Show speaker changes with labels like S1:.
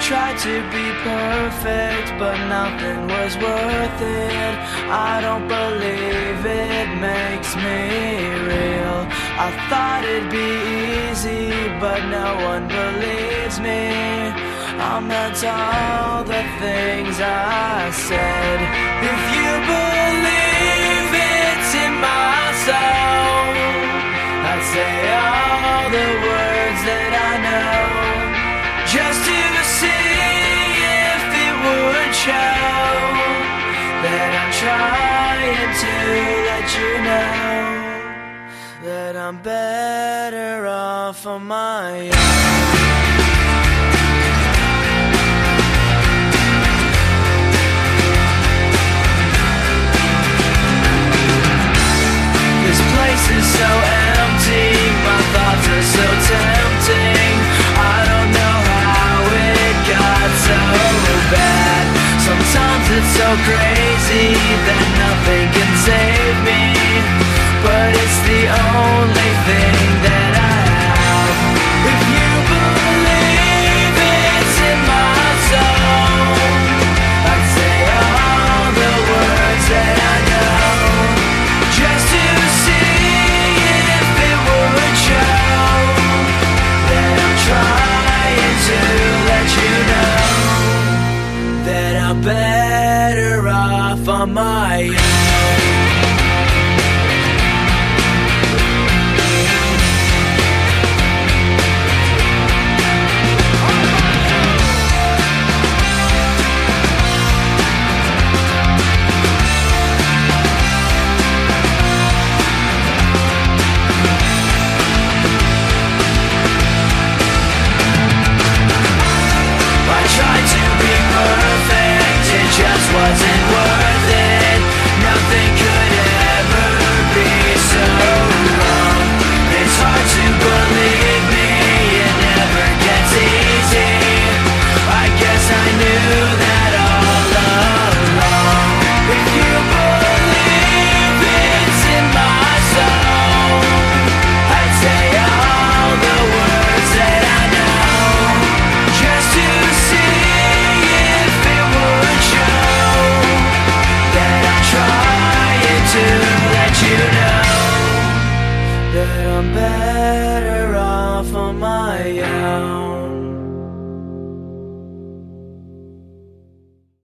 S1: tried to be perfect, but nothing was worth it. I don't believe it makes me real. I thought it'd be easy, but no one believes me. I meant all the things I said. If you believe it's in my soul, I'd say all the words that I know, just to see if it would show that I'm trying to let you know that I'm better off on my own. This place is so empty, my thoughts are so tempting. I don't know how it got so bad. Sometimes it's so crazy that nothing can save me, but it's the only thing that I have. If you believe it's in my soul, I'd say all the words that I know, just to see if it would show that I'm trying to let you know that I'm better off on my own. Tried to be perfect, it just wasn't worth